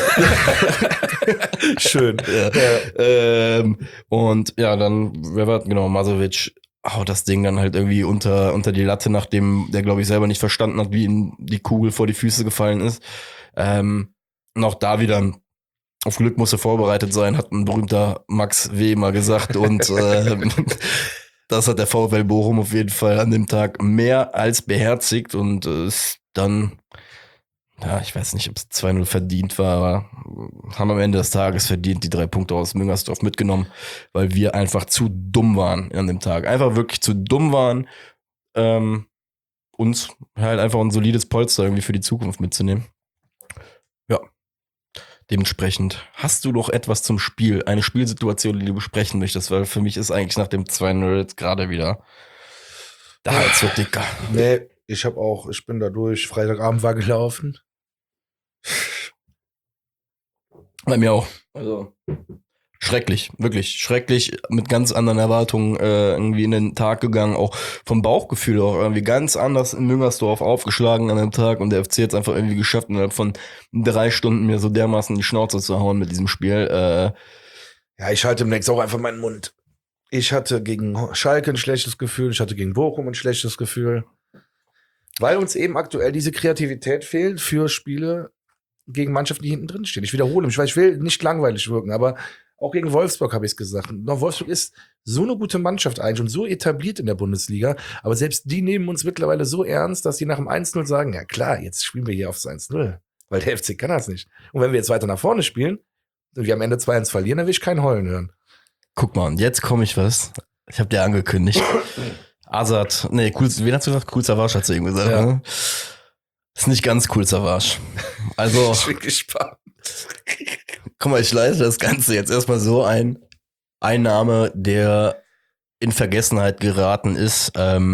Schön. Ja. Und ja, dann, wer war, genau, Masovic haut das Ding dann halt irgendwie unter die Latte, nachdem der, glaube ich, selber nicht verstanden hat, wie ihm die Kugel vor die Füße gefallen ist. Und Und auch da wieder, auf Glück musst du vorbereitet sein, hat ein berühmter Max W. mal gesagt. Und das hat der VfL Bochum auf jeden Fall an dem Tag mehr als beherzigt und ist dann, ja, ich weiß nicht, ob es 2-0 verdient war, aber haben am Ende des Tages verdient die 3 Punkte aus Müngersdorf mitgenommen, weil wir einfach zu dumm waren an dem Tag. Einfach wirklich zu dumm waren, uns halt einfach ein solides Polster irgendwie für die Zukunft mitzunehmen. Ja. Dementsprechend hast du doch etwas zum Spiel, eine Spielsituation, die du besprechen möchtest, weil für mich ist eigentlich nach dem 2-0 jetzt gerade wieder da jetzt wird dicker. Nee, ich bin da durch. Freitagabend war gelaufen. Bei mir auch. Also schrecklich, wirklich schrecklich, mit ganz anderen Erwartungen irgendwie in den Tag gegangen, auch vom Bauchgefühl auch irgendwie ganz anders in Müngersdorf aufgeschlagen an dem Tag und der FC jetzt einfach irgendwie geschafft, innerhalb von 3 Stunden mir so dermaßen die Schnauze zu hauen mit diesem Spiel. Ja, ich halte demnächst auch einfach meinen Mund. Ich hatte gegen Schalke ein schlechtes Gefühl, ich hatte gegen Bochum ein schlechtes Gefühl, weil uns eben aktuell diese Kreativität fehlt für Spiele gegen Mannschaften, die hinten drin stehen. Ich wiederhole mich, weil ich will nicht langweilig wirken, aber auch gegen Wolfsburg habe ich es gesagt. Noch Wolfsburg ist so eine gute Mannschaft eigentlich und so etabliert in der Bundesliga. Aber selbst die nehmen uns mittlerweile so ernst, dass die nach dem 1-0 sagen, ja klar, jetzt spielen wir hier aufs 1-0. Weil der FC kann das nicht. Und wenn wir jetzt weiter nach vorne spielen und wir am Ende 2-1 verlieren, dann will ich kein Heulen hören. Guck mal, und jetzt komme ich was. Ich habe dir angekündigt. Azad, wen hast du gesagt? Cool Savage hat sie eben gesagt. Ja. Ne? Ist nicht ganz cool Savage. Also, Ich bin gespannt. guck mal, ich leite das Ganze jetzt erstmal so ein. Ein Name, der in Vergessenheit geraten ist,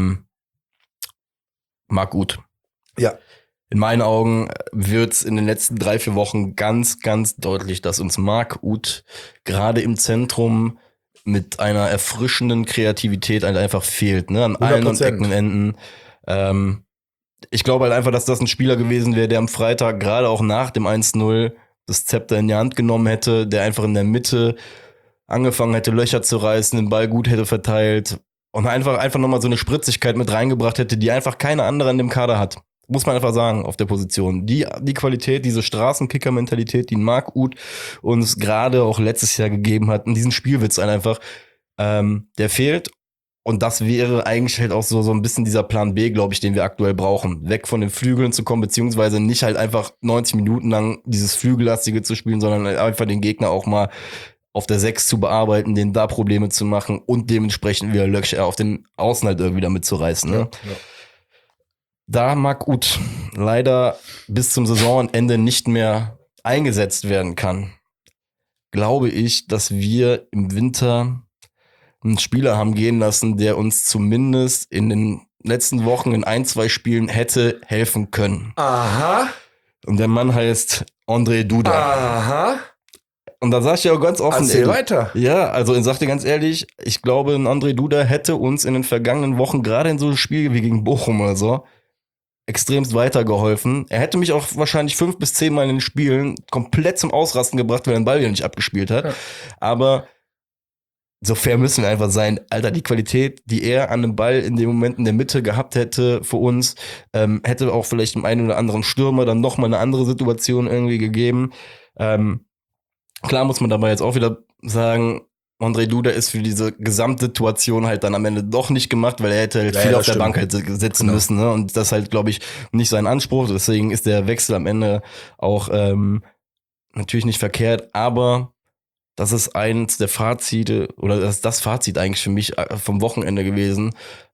Marc Uth. Ja. In meinen Augen wird's in den letzten 3-4 Wochen ganz, ganz deutlich, dass uns Marc Uth gerade im Zentrum mit einer erfrischenden Kreativität halt einfach fehlt, ne? An allen und 100%. Ecken und Enden. Ich glaube halt einfach, dass das ein Spieler gewesen wäre, der am Freitag gerade auch nach dem 1-0 das Zepter in die Hand genommen hätte, der einfach in der Mitte angefangen hätte, Löcher zu reißen, den Ball gut hätte verteilt und einfach nochmal so eine Spritzigkeit mit reingebracht hätte, die einfach keine andere in dem Kader hat. Muss man einfach sagen, auf der Position. Die Qualität, diese Straßenkicker-Mentalität, die Marc Uth uns gerade auch letztes Jahr gegeben hat, und diesen Spielwitz einfach, der fehlt. Und das wäre eigentlich halt auch so ein bisschen dieser Plan B, glaube ich, den wir aktuell brauchen. Weg von den Flügeln zu kommen, beziehungsweise nicht halt einfach 90 Minuten lang dieses Flügellastige zu spielen, sondern halt einfach den Gegner auch mal auf der 6 zu bearbeiten, denen da Probleme zu machen und dementsprechend wieder Löcher auf den Außen halt irgendwie damit zu reißen. Ne? Ja. Da Marc Uth leider bis zum Saisonende nicht mehr eingesetzt werden kann, glaube ich, dass wir im Winter einen Spieler haben gehen lassen, der uns zumindest in den letzten Wochen in 1-2 Spielen hätte helfen können. Aha. Und der Mann heißt André Duda. Aha. Und da sag ich ja auch ganz offen, Erzähl weiter. ja, also ich sag dir ganz ehrlich, ich glaube, ein André Duda hätte uns in den vergangenen Wochen, gerade in so einem Spiel wie gegen Bochum oder so, extremst weitergeholfen. Er hätte mich auch wahrscheinlich 5 bis 10 Mal in den Spielen komplett zum Ausrasten gebracht, weil er den Ball wieder nicht abgespielt hat. Ja. Aber so fair müssen wir einfach sein. Alter, die Qualität, die er an dem Ball in dem Moment in der Mitte gehabt hätte für uns, hätte auch vielleicht dem einen oder anderen Stürmer dann nochmal eine andere Situation irgendwie gegeben. Klar muss man dabei jetzt auch wieder sagen, André Duda ist für diese Gesamtsituation halt dann am Ende doch nicht gemacht, weil er hätte halt viel das auf der stimmt. Bank halt sitzen Genau. müssen. Ne? Und das halt, glaube ich, nicht sein Anspruch. Deswegen ist der Wechsel am Ende auch natürlich nicht verkehrt. Aber das ist eins der Fazite, oder das Fazit eigentlich für mich vom Wochenende gewesen.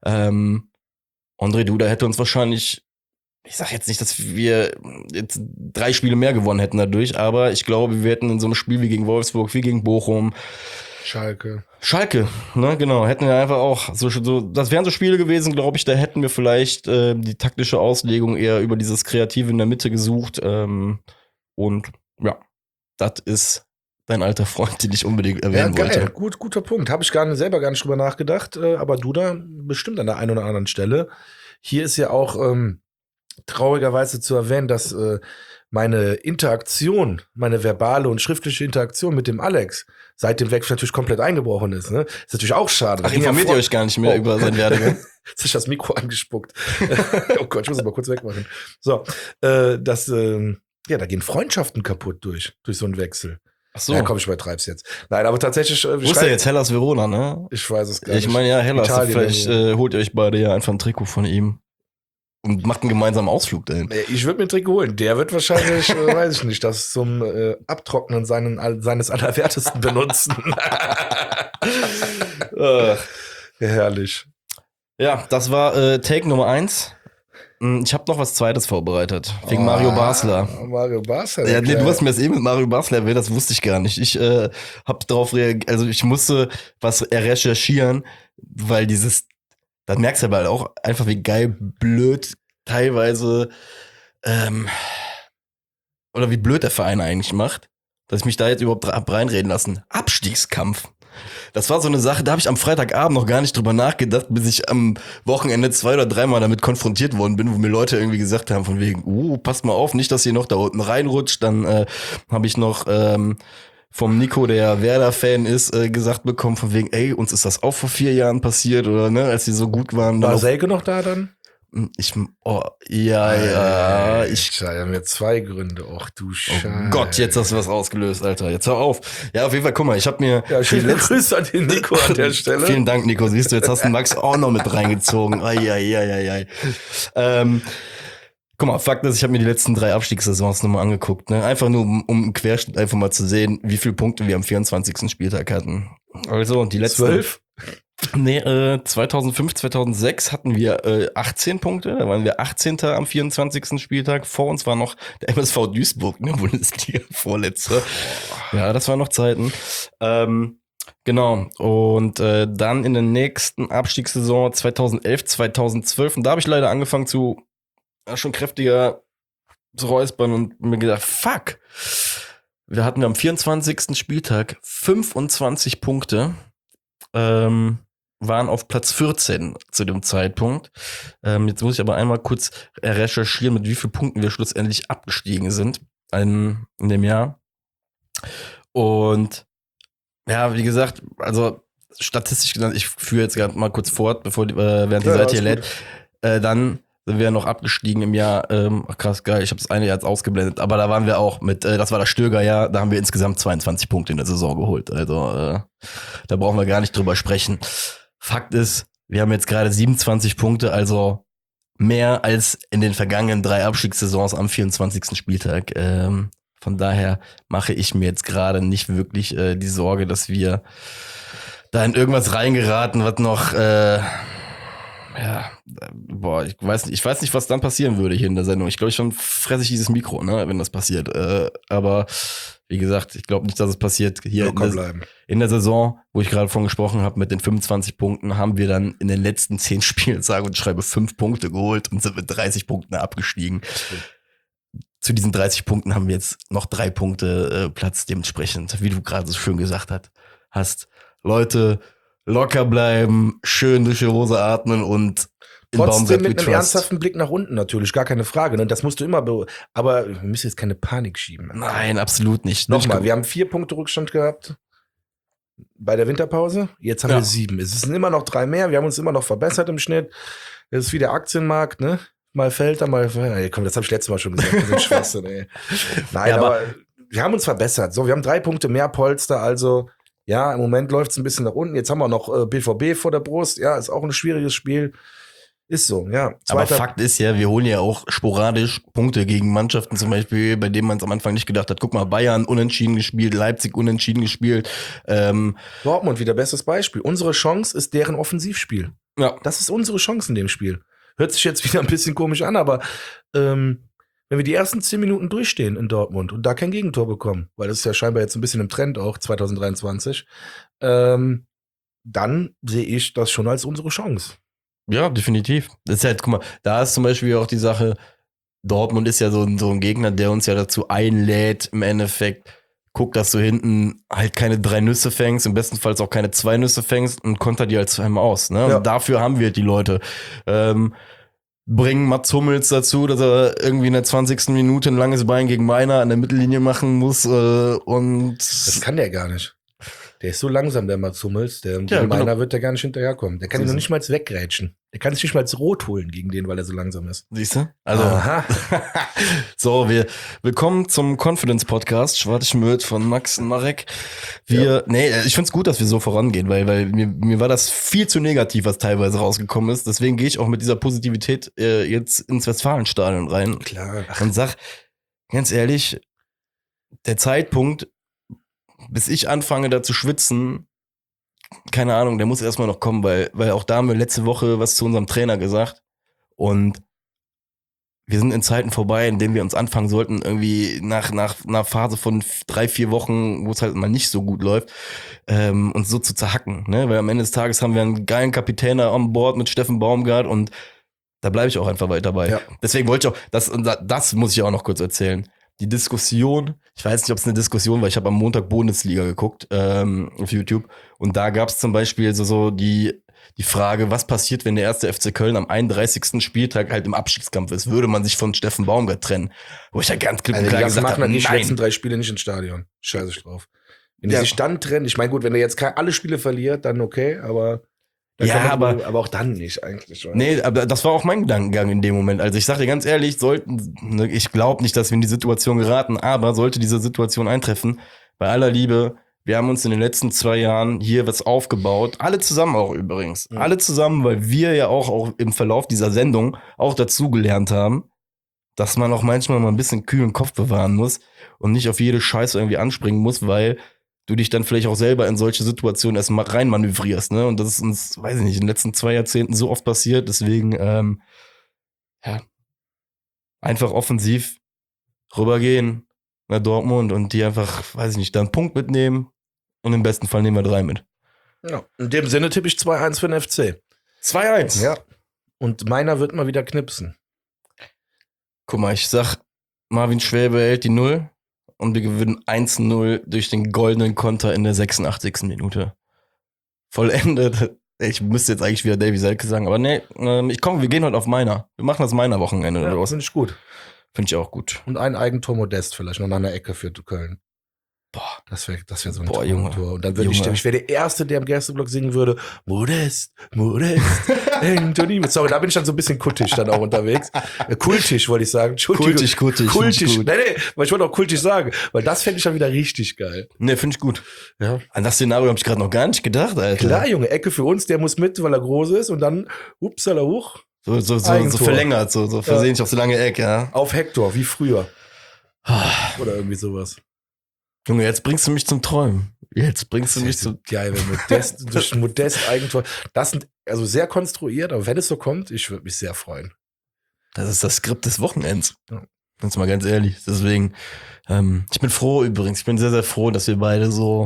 André Duda hätte uns wahrscheinlich, ich sag jetzt nicht, dass wir jetzt 3 Spiele mehr gewonnen hätten dadurch, aber ich glaube, wir hätten in so einem Spiel wie gegen Wolfsburg, wie gegen Bochum, Schalke, ne, genau, hätten wir einfach auch das wären so Spiele gewesen, glaube ich, da hätten wir vielleicht die taktische Auslegung eher über dieses Kreative in der Mitte gesucht. Und ja, das ist dein alter Freund, den ich unbedingt erwähnen geil. wollte. Guter Punkt. Habe ich selber gar nicht drüber nachgedacht, aber Duda bestimmt an der einen oder anderen Stelle. Hier ist ja auch traurigerweise zu erwähnen, dass meine Interaktion, meine verbale und schriftliche Interaktion mit dem Alex seit dem Wechsel natürlich komplett eingebrochen ist. Ne? Ist natürlich auch schade. Ach, informiert ihr euch gar nicht mehr über seinen Werdegang? Jetzt ist das Mikro angespuckt. Oh Gott, ich muss es mal kurz wegmachen. So, das Ja, da gehen Freundschaften kaputt durch so einen Wechsel. Ach so. Ja, komm, ich übertreib's jetzt. Nein, aber tatsächlich. Wo ist ja jetzt Hellas Verona, ne? Ich weiß es gar nicht. Ich meine, ja, Hellas, Italien vielleicht irgendwo. holt ihr euch beide ja einfach ein Trikot von ihm und macht einen gemeinsamen Ausflug dahin. Nee, ich würde mir ein Trikot holen. Der wird wahrscheinlich, weiß ich nicht, das zum Abtrocknen seines Allerwertesten benutzen. Ach. Herrlich. Ja, das war Take Nummer 1. Ich habe noch was Zweites vorbereitet. Wegen Mario Basler. Mario Basler. Ja, nee, du hast mir das eben mit Mario Basler erwähnt, das wusste ich gar nicht. Ich habe darauf reagiert, also ich musste was recherchieren, weil dann merkst du aber halt auch einfach, wie geil blöd teilweise oder wie blöd der Verein eigentlich macht, dass ich mich da jetzt überhaupt hab reinreden lassen. Abstiegskampf. Das war so eine Sache, da habe ich am Freitagabend noch gar nicht drüber nachgedacht, bis ich am Wochenende 2 oder 3 Mal damit konfrontiert worden bin, wo mir Leute irgendwie gesagt haben von wegen, passt mal auf, nicht, dass ihr noch da unten reinrutscht. Dann habe ich noch vom Nico, der Werder-Fan ist, gesagt bekommen von wegen, ey, uns ist das auch vor 4 Jahren passiert, oder ne, als die so gut waren. War Selke noch da dann? Ich haben mir 2 Gründe. Och du Scheiße. Oh Gott, jetzt hast du was ausgelöst, Alter. Jetzt hör auf. Ja, auf jeden Fall, guck mal, ich habe mir... Ja, schöne Grüße an den Nico an der Stelle. Vielen Dank, Nico. Siehst du, jetzt hast du Max auch noch mit reingezogen. Eieieiei. Guck mal, Fakt ist, ich habe mir die letzten 3 Abstiegssaisons nochmal angeguckt. Ne? Einfach nur, um im Querschnitt einfach mal zu sehen, wie viele Punkte wir am 24. Spieltag hatten. Also, die letzten... 12? Nee, 2005, 2006 hatten wir 18 Punkte, da waren wir 18. am 24. Spieltag. Vor uns war noch der MSV Duisburg, ne, Bundesliga-Vorletzter. Ja, das waren noch Zeiten. Genau, und dann in der nächsten Abstiegssaison 2011, 2012, und da habe ich leider angefangen zu schon kräftiger zu räuspern und mir gedacht, fuck, wir hatten am 24. Spieltag 25 Punkte. Waren auf Platz 14 zu dem Zeitpunkt. Jetzt muss ich aber einmal kurz recherchieren, mit wie vielen Punkten wir schlussendlich abgestiegen sind in dem Jahr. Und ja, wie gesagt, also statistisch gesagt, ich führe jetzt gerade mal kurz fort, während die Seite hier lädt. Dann sind wir noch abgestiegen im Jahr, krass geil, ich habe das eine Jahr jetzt ausgeblendet, aber da waren wir auch mit, das war das Stöger-Jahr, da haben wir insgesamt 22 Punkte in der Saison geholt. Also da brauchen wir gar nicht drüber sprechen. Fakt ist, wir haben jetzt gerade 27 Punkte, also mehr als in den vergangenen 3 Abstiegssaisons am 24. Spieltag. Von daher mache ich mir jetzt gerade nicht wirklich die Sorge, dass wir da in irgendwas reingeraten, was noch ich weiß nicht, was dann passieren würde hier in der Sendung. Ich glaube, schon fresse ich dieses Mikro, ne, wenn das passiert. Aber wie gesagt, ich glaube nicht, dass es passiert. Hier in der Saison, wo ich gerade von gesprochen habe, mit den 25 Punkten, haben wir dann in den letzten 10 Spielen, sage und schreibe, 5 Punkte geholt und sind mit 30 Punkten abgestiegen. Zu diesen 30 Punkten haben wir jetzt noch 3 Punkte Platz. Dementsprechend, wie du gerade so schön gesagt hast, Leute, locker bleiben, schön durch die Hose atmen und trotzdem mit einem ernsthaften Blick nach unten natürlich, gar keine Frage. Ne? Das musst du immer, aber wir müssen jetzt keine Panik schieben. Nein, absolut nicht. Nochmal, wir haben 4 Punkte Rückstand gehabt bei der Winterpause. Jetzt haben wir 7. Es sind immer noch 3 mehr. Wir haben uns immer noch verbessert im Schnitt. Das ist wie der Aktienmarkt, ne? Mal fällt er, mal. Ey, komm, das habe ich letztes Mal schon gesagt. Das ist Schwachsinn, ey. Nein, ja, aber wir haben uns verbessert. So, wir haben 3 Punkte mehr Polster, also. Ja, im Moment läuft es ein bisschen nach unten. Jetzt haben wir noch BVB vor der Brust. Ja, ist auch ein schwieriges Spiel. Ist so, ja. Aber Fakt ist ja, wir holen ja auch sporadisch Punkte gegen Mannschaften zum Beispiel, bei denen man es am Anfang nicht gedacht hat. Guck mal, Bayern unentschieden gespielt, Leipzig unentschieden gespielt. Dortmund wieder bestes Beispiel. Unsere Chance ist deren Offensivspiel. Ja. Das ist unsere Chance in dem Spiel. Hört sich jetzt wieder ein bisschen komisch an, aber wenn wir die ersten 10 Minuten durchstehen in Dortmund und da kein Gegentor bekommen, weil das ist ja scheinbar jetzt ein bisschen im Trend auch, 2023, dann sehe ich das schon als unsere Chance. Ja, definitiv. Das ist halt, guck mal, da ist zum Beispiel auch die Sache, Dortmund ist ja so ein Gegner, der uns ja dazu einlädt, im Endeffekt, guck, dass du hinten halt keine 3 Nüsse fängst, im besten Fall auch keine 2 Nüsse fängst und konter die halt zweimal aus. Ne? Ja. Und dafür haben wir halt die Leute. Bringen Mats Hummels dazu, dass er irgendwie in der 20. Minute ein langes Bein gegen Meiner an der Mittellinie machen muss und das kann der gar nicht. Der ist so langsam, der Mats Hummels. Der Ja, meiner genau. wird der gar nicht hinterherkommen. Der kann ihn noch nicht mal weggrätschen. Der kann sich nicht mal rot holen gegen den, weil er so langsam ist. Siehst du? Also, Aha. so, willkommen zum Confidence Podcast, Schwarze Müll von Max und Marek. Ich find's gut, dass wir so vorangehen, weil mir war das viel zu negativ, was teilweise rausgekommen ist. Deswegen gehe ich auch mit dieser Positivität jetzt ins Westfalenstadion rein Klar. und sag, ganz ehrlich, der Zeitpunkt, bis ich anfange da zu schwitzen, keine Ahnung, der muss erstmal noch kommen, weil auch da haben wir letzte Woche was zu unserem Trainer gesagt und wir sind in Zeiten vorbei, in denen wir uns anfangen sollten, irgendwie nach einer Phase von 3-4 Wochen, wo es halt mal nicht so gut läuft, uns so zu zerhacken, ne? Weil am Ende des Tages haben wir einen geilen Kapitän da an Bord mit Steffen Baumgart und da bleibe ich auch einfach weiter dabei. Ja. Deswegen wollte ich auch, das muss ich auch noch kurz erzählen. Die Diskussion, ich weiß nicht, ob es eine Diskussion war, ich habe am Montag Bundesliga geguckt auf YouTube und da gab es zum Beispiel so die Frage, was passiert, wenn der erste FC Köln am 31. Spieltag halt im Abstiegskampf ist? Würde man sich von Steffen Baumgart trennen? Wo ich ja ganz klipp und klar gesagt habe, die nein. letzten 3 Spiele nicht ins Stadion. Scheiße ich drauf. Wenn die Ja. sich dann trennen, ich meine, gut, wenn er jetzt alle Spiele verliert, dann okay, aber dann Ja, kann man aber auch dann nicht eigentlich. Oder? Nee, aber das war auch mein Gedankengang in dem Moment. Also ich sag dir ganz ehrlich, ich glaube nicht, dass wir in die Situation geraten, aber sollte diese Situation eintreffen, bei aller Liebe, wir haben uns in den letzten 2 Jahren hier was aufgebaut, alle zusammen auch übrigens, alle zusammen, weil wir ja auch im Verlauf dieser Sendung auch dazugelernt haben, dass man auch manchmal mal ein bisschen kühlen Kopf bewahren muss und nicht auf jede Scheiße irgendwie anspringen muss, weil du dich dann vielleicht auch selber in solche Situationen erst mal reinmanövrierst, ne? Und das ist uns, weiß ich nicht, in den letzten 2 Jahrzehnten so oft passiert. Deswegen, einfach offensiv rübergehen nach Dortmund und die einfach, weiß ich nicht, da einen Punkt mitnehmen und im besten Fall nehmen wir 3 mit. Ja. In dem Sinne tippe ich 2-1 für den FC. 2-1. Ja. Und meiner wird mal wieder knipsen. Guck mal, ich sag, Marvin Schwäbe hält die 0 und wir gewinnen 1-0 durch den goldenen Konter in der 86. Minute. Vollendet. Ich müsste jetzt eigentlich wieder Davy Selke sagen, aber nee, wir gehen heute auf meiner. Wir machen das meiner Wochenende oder was? Finde ich gut. Finde ich auch gut. Und ein Eigentor Modest vielleicht noch nach einer Ecke für Köln. Boah. Das wäre so ein Boah, Junge. Tor. Und dann würde Junge. ich wäre der Erste, der im Gästeblock singen würde, Modest, Anthony. Sorry, da bin ich dann so ein bisschen kultisch dann auch unterwegs. Kultisch, wollte ich sagen. Kultisch. Kultisch. Gut. Nee, weil ich wollte auch kultisch sagen, weil das fände ich dann wieder richtig geil. Nee, finde ich gut. Ja. An das Szenario habe ich gerade noch gar nicht gedacht, Alter. Klar, Junge, Ecke für uns, der muss mit, weil er groß ist und dann, upsala, hoch, So Eigentor. verlängert, so versehentlich auf so lange Eck, ja. auf Hector, wie früher. Oder irgendwie sowas. Junge, jetzt bringst du mich zum Träumen. Jetzt bringst du mich Das zum... ist geil, wenn Modest, durch Modest Eigentor. Das sind also sehr konstruiert, aber wenn es so kommt, ich würde mich sehr freuen. Das ist das Skript des Wochenends. Ja. Jetzt mal ganz ehrlich. Deswegen, ich bin froh übrigens. Ich bin sehr, sehr froh, dass wir beide so,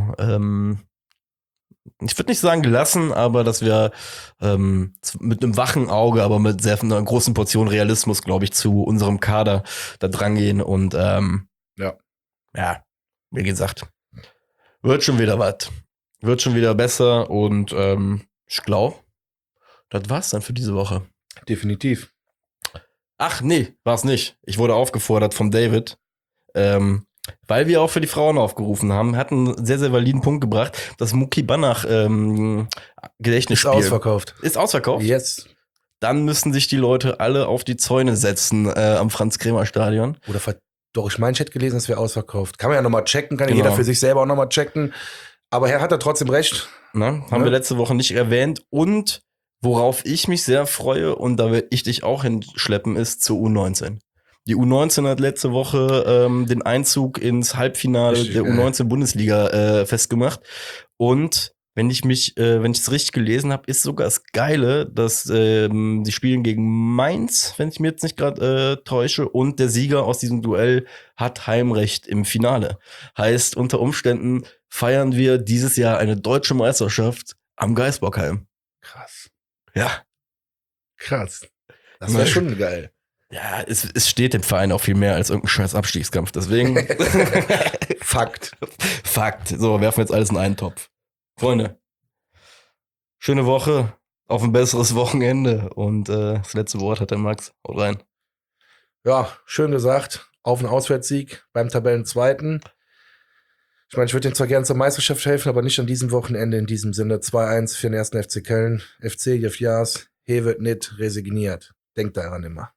ich würde nicht sagen gelassen, aber dass wir mit einem wachen Auge, aber mit einer großen Portion Realismus, glaube ich, zu unserem Kader da drangehen. Und ja, wie gesagt, wird schon wieder was. Wird schon wieder besser und ich glaube, das war's dann für diese Woche. Definitiv. Ach nee, war's nicht. Ich wurde aufgefordert von David, weil wir auch für die Frauen aufgerufen haben, hat einen sehr, sehr validen Punkt gebracht, das Muki Banach Ist Gedächtnisspiel. ausverkauft. Ist ausverkauft? Jetzt. Dann müssen sich die Leute alle auf die Zäune setzen am Franz-Kremer-Stadion. Oder doch, ich meine, ich hätte gelesen, es wäre ausverkauft. Kann man ja nochmal checken, kann ja Genau. jeder für sich selber auch nochmal checken. Aber Herr hat er trotzdem recht. Ne? Haben wir letzte Woche nicht erwähnt. Und worauf ich mich sehr freue, und da werde ich dich auch hinschleppen, ist zur U19. Die U19 hat letzte Woche den Einzug ins Halbfinale Richtig der geil. U19-Bundesliga festgemacht. Und wenn ich es richtig gelesen habe, ist sogar das Geile, dass die spielen gegen Mainz, wenn ich mir jetzt nicht gerade täusche, und der Sieger aus diesem Duell hat Heimrecht im Finale. Heißt, unter Umständen feiern wir dieses Jahr eine deutsche Meisterschaft am Geisbockheim. Krass. Ja. Krass. Das wäre schon geil. Ja, es steht dem Verein auch viel mehr als irgendein scheiß Abstiegskampf. Deswegen Fakt. Fakt. So, werfen wir jetzt alles in einen Topf. Freunde, schöne Woche, auf ein besseres Wochenende. Und das letzte Wort hat der Max. Haut rein. Ja, schön gesagt. Auf einen Auswärtssieg beim Tabellenzweiten. Ich meine, ich würde ihm zwar gerne zur Meisterschaft helfen, aber nicht an diesem Wochenende. In diesem Sinne 2-1 für den ersten FC Köln. FC Jeff Jaas, he wird nicht resigniert. Denkt daran immer.